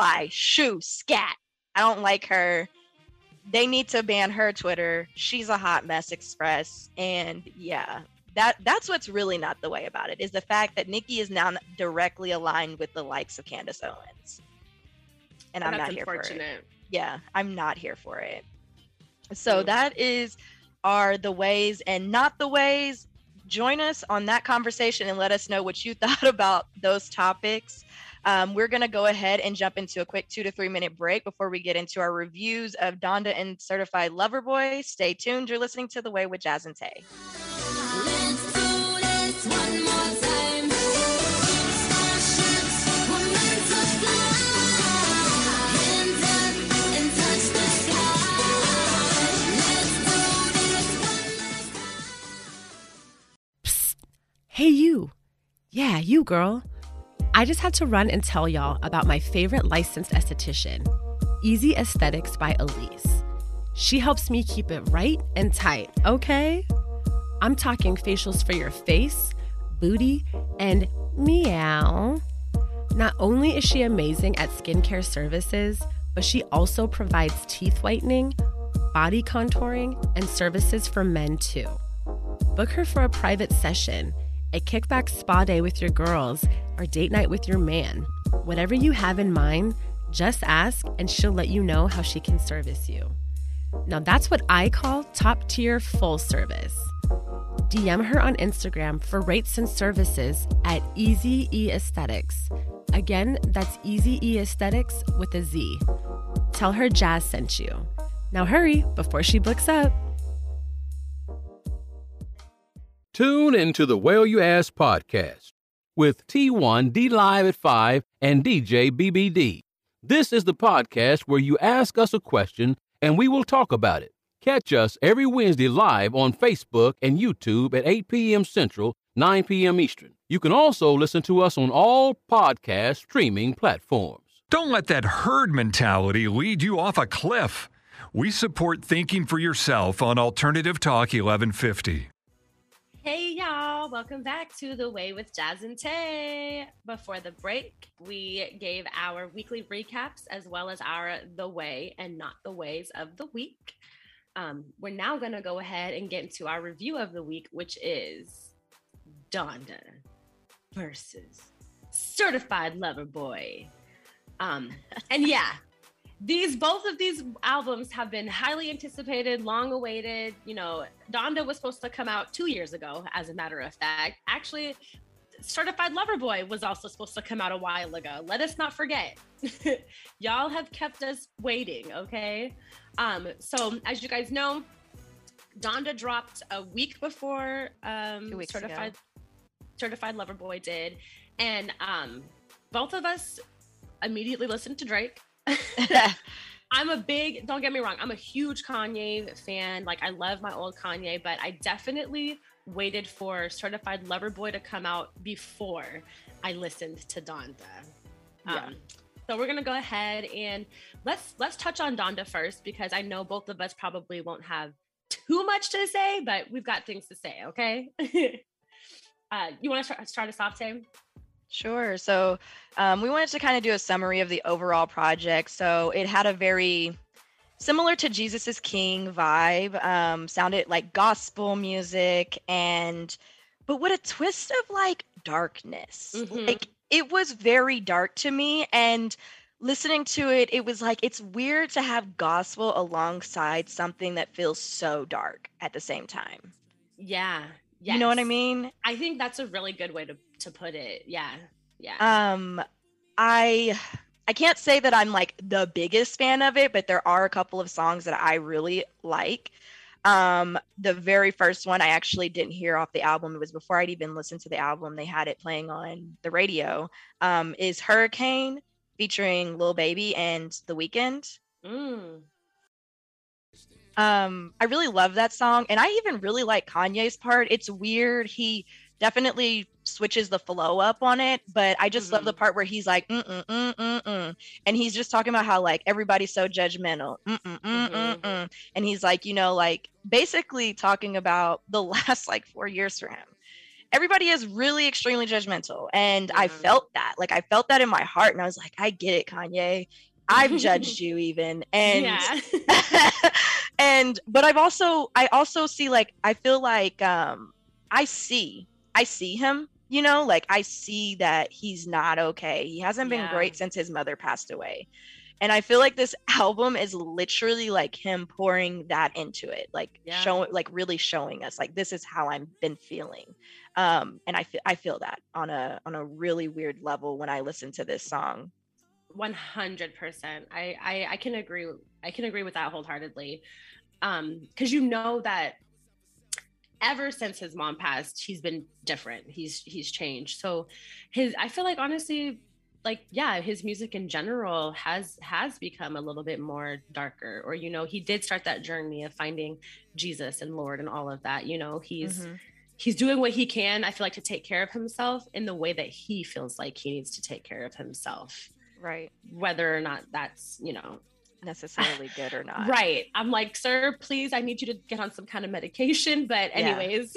Speaker 4: Scat. I don't like her. They need to ban her Twitter. She's a hot mess express. And yeah, that's what's really not the way about it, is the fact that Nicki is now directly aligned with the likes of Candace Owens. And I'm not here for it. Yeah, I'm not here for it. So that are the ways and not the ways. Join us on that conversation and let us know what you thought about those topics. We're going to go ahead and jump into a quick 2 to 3 minute break before we get into our reviews of Donda and Certified Lover Boy. Stay tuned. You're listening to The Way with Jazz and Tay.
Speaker 6: Let's do this one more time. Starships were meant to fly. Hands up and touch the sky. Let's do this one last time.
Speaker 1: Psst. Hey, you. Yeah, you, girl. I just had to run and tell y'all about my favorite licensed esthetician, Easy Aesthetics by Elise. She helps me keep it right and tight, okay? I'm talking facials for your face, booty, and meow. Not only is she amazing at skincare services, but she also provides teeth whitening, body contouring, and services for men too. Book her for a private session, a kickback spa day with your girls, or date night with your man. Whatever you have in mind, just ask and she'll let you know how she can service you. Now that's what I call top-tier full service. DM her on Instagram for rates and services at Easy E Aesthetics. Again, that's Easy E Aesthetics with a Z. Tell her Jazz sent you. Now hurry before she books up.
Speaker 7: Tune into the Well You Ask podcast with T1 D Live at 5 and DJ BBD. This is the podcast where you ask us a question and we will talk about it. Catch us every Wednesday live on Facebook and YouTube at 8 p.m. Central, 9 p.m. Eastern. You can also listen to us on all podcast streaming platforms.
Speaker 8: Don't let that herd mentality lead you off a cliff. We support thinking for yourself on Alternative Talk 1150.
Speaker 3: Hey y'all, welcome back to The Way with Jazz and Tay. Before the break, we gave our weekly recaps as well as our The Way and Not the Ways of the week. We're now going to go ahead and get into our review of the week, which is Donda versus Certified Lover Boy. And yeah, both of these albums have been highly anticipated, long awaited. You know, Donda was supposed to come out 2 years ago, as a matter of fact. Actually, Certified Lover Boy was also supposed to come out a while ago. Let us not forget. Y'all have kept us waiting, okay? So as you guys know, Donda dropped a week before
Speaker 4: 2 weeks ago.
Speaker 3: Certified Lover Boy did. And both of us immediately listened to Drake. Don't get me wrong, I'm a huge Kanye fan. Like, I love my old Kanye, but I definitely waited for Certified Lover Boy to come out before I listened to Donda. So we're gonna go ahead and let's touch on Donda first, because I know both of us probably won't have too much to say, but we've got things to say, okay? You want to start us off, Tay?
Speaker 4: Sure. So we wanted to kind of do a summary of the overall project. So it had a very similar to Jesus is King vibe, sounded like gospel music, but with a twist of like darkness.
Speaker 3: Mhm.
Speaker 4: Like, it was very dark to me, and listening to it, it was like, it's weird to have gospel alongside something that feels so dark at the same time.
Speaker 3: Yeah.
Speaker 4: You know what I
Speaker 3: Yes.
Speaker 4: mean?
Speaker 3: I think that's a really good way to put it. Yeah.
Speaker 4: I can't say that I'm like the biggest fan of it, but there are a couple of songs that I really like. The very first one I actually didn't hear off the album. It was before I'd even listened to the album. They had it playing on the radio. Is Hurricane featuring Lil Baby and The Weeknd.
Speaker 3: Mm.
Speaker 4: I really love that song, and I even really like Kanye's part. It's weird. He definitely switches the flow up on it, but I just love the part where he's like, and he's just talking about how like everybody's so judgmental, and he's like, you know, like basically talking about the last like 4 years for him. Everybody is really extremely judgmental, and I felt that. Like, I felt that in my heart, and I was like, I get it, Kanye. I've judged you even, and but I also see, like, I feel like I see him, you know, like I see that he's not okay. He hasn't been great since his mother passed away. And I feel like this album is literally like him pouring that into it, like really showing us like, this is how I've been feeling. And I feel that on a really weird level when I listen to this song.
Speaker 3: 100%. I can agree. I can agree with that wholeheartedly. Because you know that ever since his mom passed, he's been different. He's changed. So I feel like, honestly, like, yeah, his music in general has become a little bit more darker, or, you know, he did start that journey of finding Jesus and Lord and all of that. You know, he's doing what he can, I feel like, to take care of himself in the way that he feels like he needs to take care of himself.
Speaker 4: Right.
Speaker 3: Whether or not that's, you know,
Speaker 4: necessarily good or not.
Speaker 3: Right. I'm like, sir, please, I need you to get on some kind of medication. But anyways,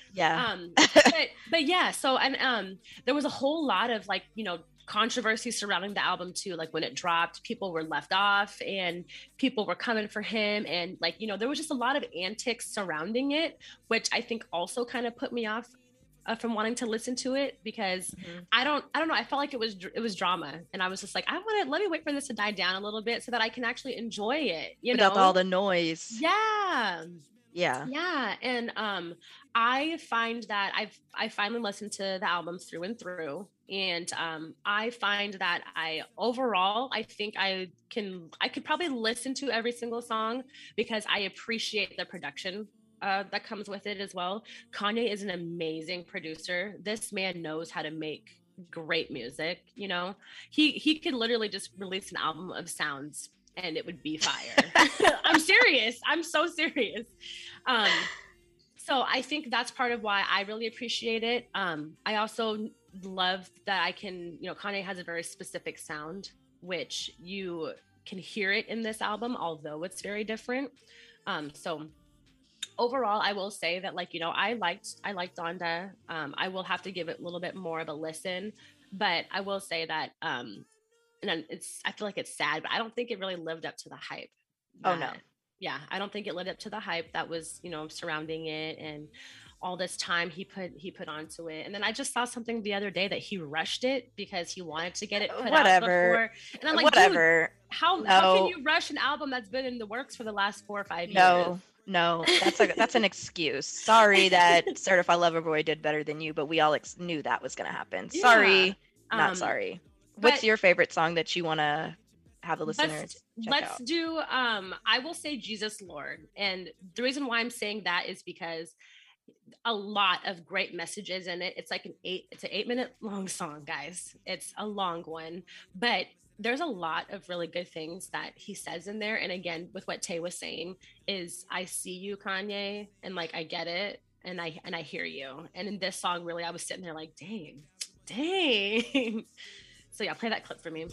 Speaker 3: but yeah. So, and there was a whole lot of, like, you know, controversy surrounding the album too. Like, when it dropped, people were left off and people were coming for him, and, like, you know, there was just a lot of antics surrounding it, which I think also kind of put me off from wanting to listen to it, because I don't know, I felt like it was drama, and I was just like, let me wait for this to die down a little bit so that I can actually enjoy it, you
Speaker 4: without
Speaker 3: know,
Speaker 4: all the noise.
Speaker 3: yeah.
Speaker 4: And
Speaker 3: I find that I finally listened to the album through and through, and I find that I think I could probably listen to every single song because I appreciate the production that comes with it as well. Kanye is an amazing producer. This man knows how to make great music. You know, he could literally just release an album of sounds and it would be fire. I'm serious. I'm so serious. So I think that's part of why I really appreciate it. I also love that Kanye has a very specific sound, which you can hear it in this album, although it's very different. So overall, I will say that I liked Donda. I will have to give it a little bit more of a listen, but I will say that, and I feel like it's sad, but I don't think it really lived up to the hype.
Speaker 4: Oh no.
Speaker 3: Yeah, I don't think it lived up to the hype that was, surrounding it and all this time he put onto it. And then I just saw something the other day that he rushed it because he wanted to get it put out before. And I'm like,
Speaker 4: whatever.
Speaker 3: Dude, how can you rush an album that's been in the works for the last 4 or 5 years?
Speaker 4: No, that's an excuse. Sorry that Certified Lover Boy did better than you, but we all knew that was going to happen.
Speaker 3: Yeah.
Speaker 4: Sorry, not sorry. What's your favorite song that you want to have the listeners check out?
Speaker 3: Do I will say Jesus Lord, and the reason why I'm saying that is because a lot of great messages in it. It's an 8-minute long song, guys. It's a long one, but there's a lot of really good things that he says in there. And again, with what Tay was saying is, I see you, Kanye, and I get it, and I hear you. And in this song, really, I was sitting there like, dang. So yeah, play that clip for me.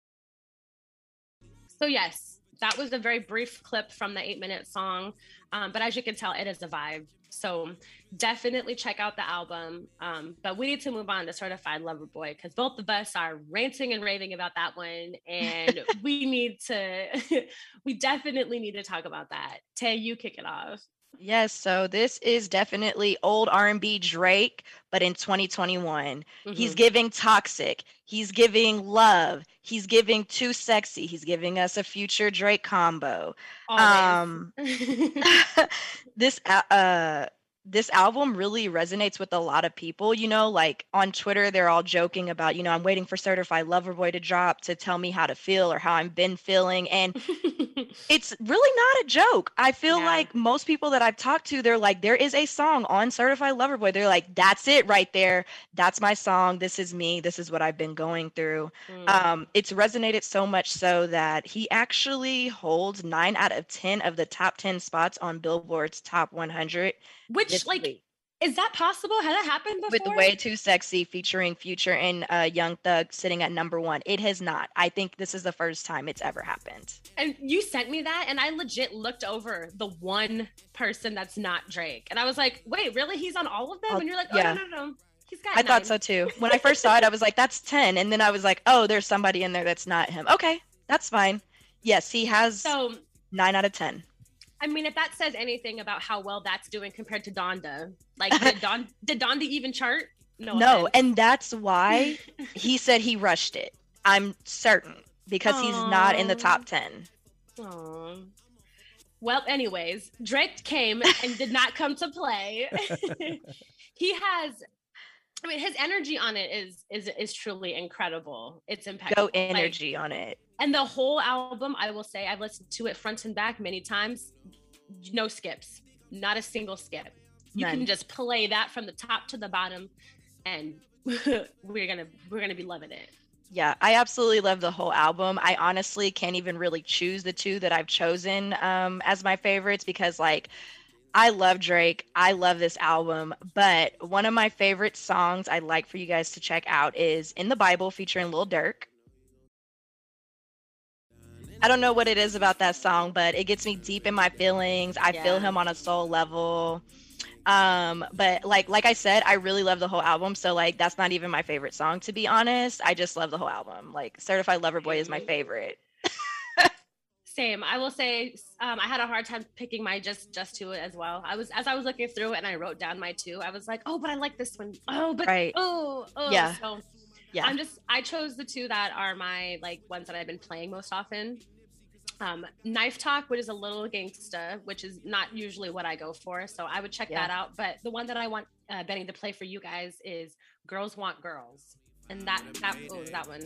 Speaker 3: So yes, that was a very brief clip from the 8-minute song. But as you can tell, it is a vibe. So definitely check out the album. But we need to move on to Certified Lover Boy because both of us are ranting and raving about that one. And we definitely need to talk about that. Tay, you kick it off.
Speaker 4: Yes, so this is definitely old R&B Drake, but in 2021.
Speaker 3: Mm-hmm.
Speaker 4: He's giving Toxic. He's giving Love. He's giving Too Sexy. He's giving us a Future Drake combo. This album really resonates with a lot of people. On Twitter, they're all joking about, I'm waiting for Certified Lover Boy to drop to tell me how to feel or how I've been feeling. And it's really not a joke. I feel like most people that I've talked to, they're like, there is a song on Certified Lover Boy. They're like, that's it right there. That's my song. This is me. This is what I've been going through. It's resonated so much so that he actually holds 9 out of 10 of the top 10 spots on Billboard's Top 100.
Speaker 3: Which, is that possible? Has that happened before?
Speaker 4: With Way Too Sexy featuring Future and Young Thug sitting at number 1. It has not. I think this is the first time it's ever happened.
Speaker 3: And you sent me that, and I legit looked over the one person that's not Drake. And I was like, wait, really? He's on all of them? And you're like, oh, no. He's got 9.
Speaker 4: I thought so too. When I first saw it, I was like, that's 10. And then I was like, oh, there's somebody in there that's not him. Okay, that's fine. Yes, he has 9 out of 10.
Speaker 3: I mean, if that says anything about how well that's doing compared to Donda, did Donda even chart? No,
Speaker 4: and that's why he said he rushed it. I'm certain because he's not in the top 10.
Speaker 3: Aww. Well, anyways, Drake came and did not come to play. His energy on it is truly incredible. It's impeccable.
Speaker 4: Go energy on it.
Speaker 3: And the whole album, I will say, I've listened to it front and back many times. No skips, not a single skip. You can just play that from the top to the bottom, and we're gonna be loving it.
Speaker 4: Yeah, I absolutely love the whole album. I honestly can't even really choose the 2 that I've chosen as my favorites because I love Drake. I love this album, but one of my favorite songs I'd like for you guys to check out is In the Bible featuring Lil Durk. I don't know what it is about that song, but it gets me deep in my feelings. I feel him on a soul level. But like I said, I really love the whole album. So that's not even my favorite song, to be honest. I just love the whole album. Certified Lover Boy is my favorite.
Speaker 3: Same. I will say I had a hard time picking my just to it as well. As I was looking through it and I wrote down my 2, I was like, oh, but I like this one. Oh, but
Speaker 4: right.
Speaker 3: Yeah. So
Speaker 4: yeah.
Speaker 3: I chose the 2 that are my ones that I've been playing most often. Knife Talk, which is a little gangsta, which is not usually what I go for. So I would check that out. But the one that I want Benny to play for you guys is Girls Want Girls. And that one.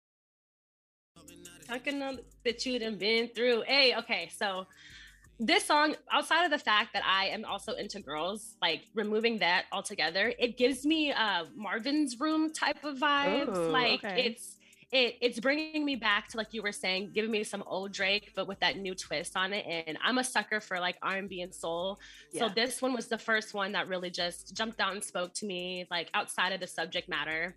Speaker 3: Talking on that you done been through. Hey, okay. So this song, outside of the fact that I am also into girls, like removing that altogether, it gives me Marvin's Room type of vibes.
Speaker 4: Ooh,
Speaker 3: like
Speaker 4: okay.
Speaker 3: it's bringing me back to, like you were saying, giving me some old Drake, but with that new twist on it. And I'm a sucker for like R&B and soul. So
Speaker 4: Yeah.
Speaker 3: this one was the first one that really just jumped out and spoke to me, like outside of the subject matter.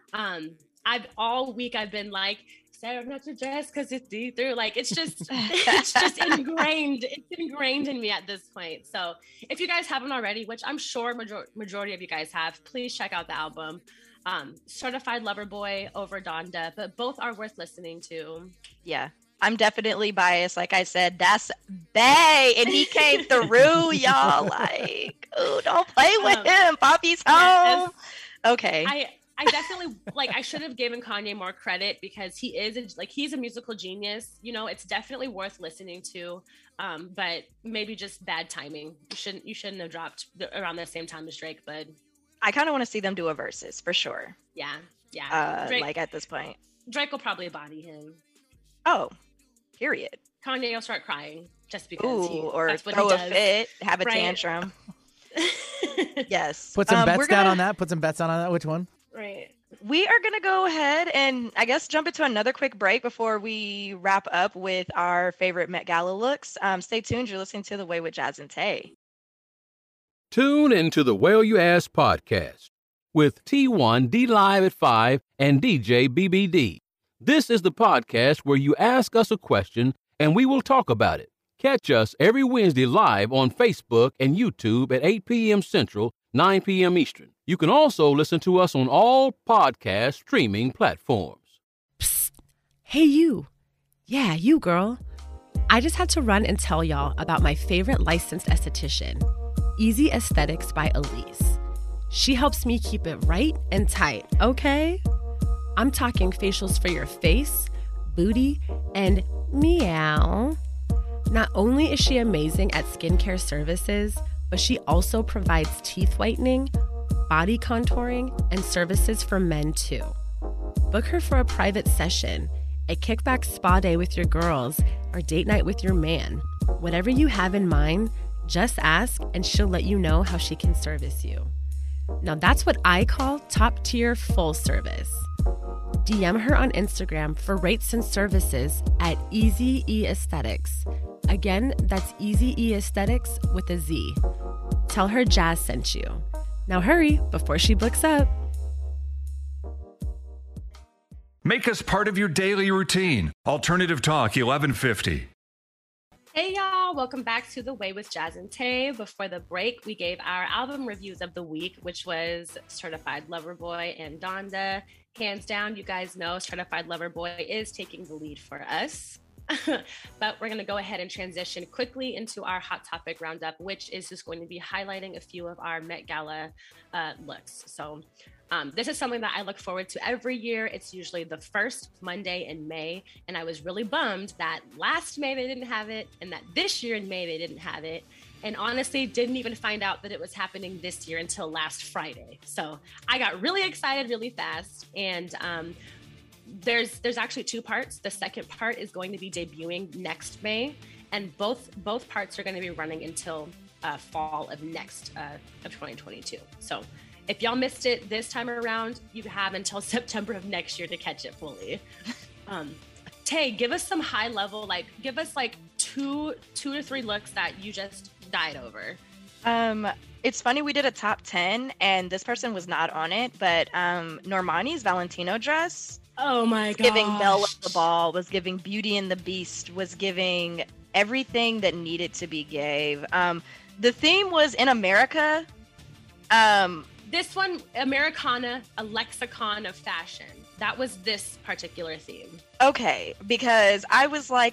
Speaker 3: All week I've been like, Sarah, not your dress because it's see-through. Like it's just ingrained. It's ingrained in me at this point. So if you guys haven't already, which I'm sure majority of you guys have, please check out the album. Certified Lover Boy over Donda, but both are worth listening to.
Speaker 4: Yeah. I'm definitely biased. Like I said, that's Bay, and he came through, y'all. Like, oh, don't play with him. Poppy's home. Okay.
Speaker 3: I definitely I should have given Kanye more credit because he's a musical genius. You know, it's definitely worth listening to. But maybe just bad timing. You shouldn't have dropped around the same time as Drake, but
Speaker 4: I kind of want to see them do a versus for sure.
Speaker 3: yeah. Drake,
Speaker 4: Like at this point.
Speaker 3: Drake will probably body him.
Speaker 4: Oh, period.
Speaker 3: Kanye will start crying just because
Speaker 4: Or
Speaker 3: that's what
Speaker 4: throw
Speaker 3: he
Speaker 4: a
Speaker 3: does.
Speaker 4: fit, have a
Speaker 3: Right.
Speaker 4: tantrum. Yes.
Speaker 5: Put some bets
Speaker 4: we're
Speaker 5: down
Speaker 4: gonna-
Speaker 5: on that. Put some bets down on that. Which one?
Speaker 3: Right.
Speaker 4: We are going to go ahead and I guess jump into another quick break before we wrap up with our favorite Met Gala looks. Stay tuned. You're listening to The Way with Jazz and Tay.
Speaker 7: Tune into the Whale You Ask podcast with T1 D Live at 5 and DJ BBD. This is the podcast where you ask us a question and we will talk about it. Catch us every Wednesday live on Facebook and YouTube at 8 p.m. Central, 9 p.m. Eastern. You can also listen to us on all podcast streaming platforms.
Speaker 1: Psst. Hey, you. Yeah, you, girl. I just had to run and tell y'all about my favorite licensed esthetician, Easy Aesthetics by Elise. She helps me keep it right and tight, okay? I'm talking facials for your face, booty, and meow. Not only is she amazing at skincare services, but she also provides teeth whitening, body contouring, and services for men too. Book her for a private session, a kickback spa day with your girls, or date night with your man. Whatever you have in mind, just ask and she'll let you know how she can service you. Now that's what I call top tier full service. DM her on Instagram for rates and services at Easy E Aesthetics. Again, that's Easy E Aesthetics with a Z. Tell her Jazz sent you. Now hurry before she books up.
Speaker 8: Make us part of your daily routine. Alternative Talk 1150.
Speaker 3: Hey y'all, welcome back to The Way with Jazz and Tay. Before the break, we gave our album reviews of the week, which was Certified Lover Boy and Donda. Hands down, you guys know Certified Lover Boy is taking the lead for us. But we're going to go ahead and transition quickly into our Hot Topic Roundup, which is just going to be highlighting a few of our Met Gala looks. So this is something that I look forward to every year. It's usually the first Monday in May. And I was really bummed that last May they didn't have it and that this year in May they didn't have it. And honestly, didn't even find out that it was happening this year until last Friday. So I got really excited really fast. And there's actually two parts. The second part is going to be debuting next May. And both parts are going to be running until fall of 2022. So if y'all missed it this time around, you have until September of next year to catch it fully. Tay, give us some high level, give us two to three looks that you just died over.
Speaker 4: It's funny, we did a top 10 and this person was not on it, but Normani's Valentino dress
Speaker 3: Oh my god.
Speaker 4: giving Belle of the Ball, was giving Beauty and the Beast, was giving everything that needed to be gave. The theme was in America.
Speaker 3: This one, Americana, a lexicon of fashion. That was this particular theme.
Speaker 4: Okay, because I was like,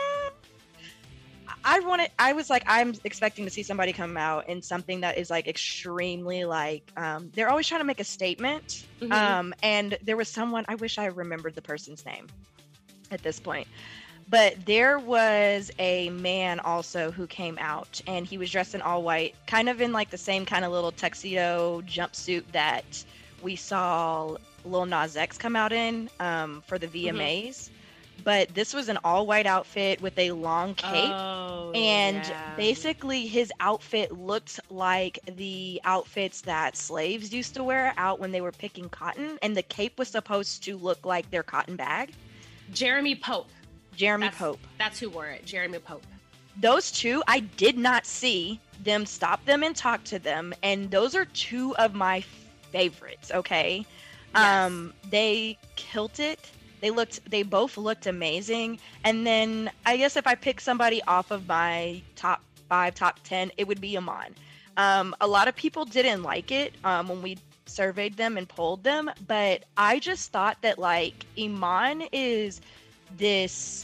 Speaker 4: I'm expecting to see somebody come out in something that is extremely they're always trying to make a statement.
Speaker 3: Mhm.
Speaker 4: And there was someone, I wish I remembered the person's name at this point, But there was a man also who came out, and he was dressed in all white, kind of in like the same kind of little tuxedo jumpsuit that we saw Lil Nas X come out in for the VMAs. But this was an all white outfit with a long cape. And basically his outfit looked like the outfits that slaves used to wear out when they were picking cotton. And the cape was supposed to look like their cotton bag.
Speaker 3: Jeremy Pope.
Speaker 4: Pope.
Speaker 3: That's who wore it. Jeremy Pope.
Speaker 4: Those two, I did not see them stop them and talk to them. And those are two of my favorites, okay?
Speaker 3: Yes.
Speaker 4: They killed it. They both looked amazing. And then I guess if I pick somebody off of my top 5, top 10, it would be Iman. A lot of people didn't like it when we surveyed them and polled them, but I just thought that like Iman is this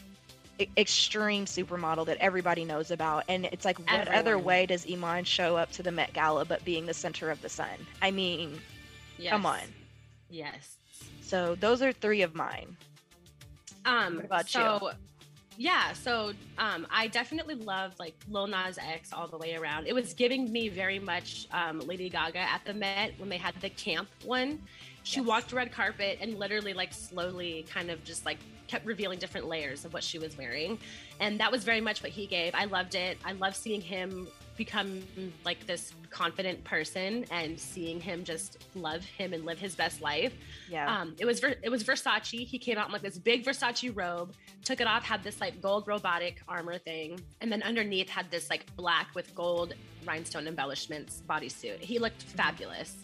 Speaker 4: extreme supermodel that everybody knows about, and it's like what other way does Iman show up to the Met Gala but being the center of the sun? I mean, come on.
Speaker 3: Yes.
Speaker 4: So those are 3 of mine. What about you?
Speaker 3: Yeah, so I definitely loved like Lil Nas X all the way around. It was giving me very much Lady Gaga at the Met when they had the camp one. She walked red carpet and literally like slowly kind of just like kept revealing different layers of what she was wearing. And that was very much what he gave. I loved it. I love seeing him become like this confident person and seeing him just love him and live his best life.
Speaker 4: Yeah.
Speaker 3: It was Versace. He came out in like this big Versace robe, took it off, had this like gold robotic armor thing, and then underneath had this like black with gold rhinestone embellishments bodysuit. He looked fabulous.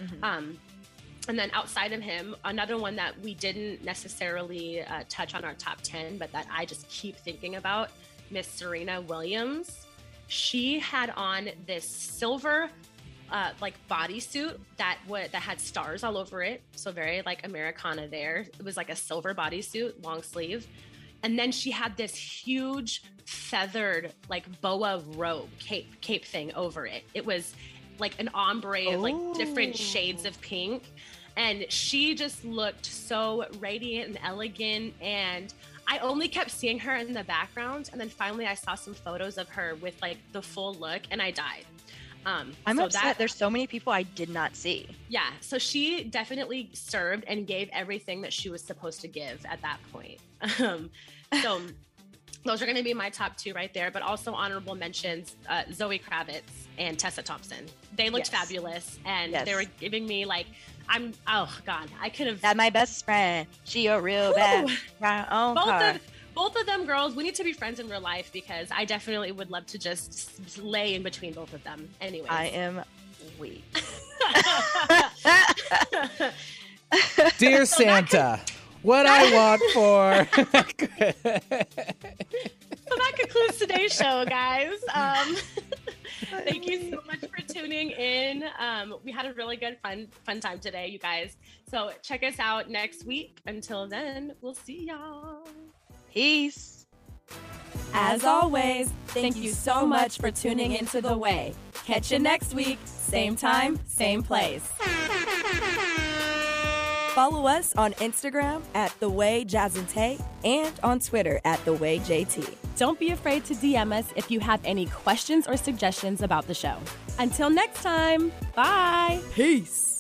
Speaker 3: And then outside of him, another one that we didn't necessarily touch on our top 10, but that I just keep thinking about, Miss Serena Williams. She had on this silver like bodysuit that had stars all over it. So very like Americana there. It was like a silver bodysuit, long sleeve. And then she had this huge feathered like boa robe, cape thing over it. It was like an ombre of like different shades of pink. And she just looked so radiant and elegant. And I only kept seeing her in the background. And then finally I saw some photos of her with like the full look and I died.
Speaker 4: I'm upset. There's so many people I did not see.
Speaker 3: Yeah. So she definitely served and gave everything that she was supposed to give at that point. So those are going to be my top 2 right there, but also honorable mentions, Zoe Kravitz and Tessa Thompson. They looked fabulous and they were giving me like, I could have.
Speaker 4: That my best friend. She a real bad.
Speaker 3: Both of them girls, we need to be friends in real life because I definitely would love to just lay in between both of them. Anyways.
Speaker 4: I am weak.
Speaker 5: Dear Santa, what I want for.
Speaker 3: So that concludes today's show, guys. Thank you so much for tuning in. We had a really good, fun time today, you guys. So check us out next week. Until then, we'll see y'all.
Speaker 4: Peace.
Speaker 2: As always, thank you so much for tuning into The Way. Catch you next week, same time, same place. Follow us on Instagram at The Way Jazz and Tay and on Twitter at The Way JT.
Speaker 1: Don't be afraid to DM us if you have any questions or suggestions about the show. Until next time, bye.
Speaker 2: Peace.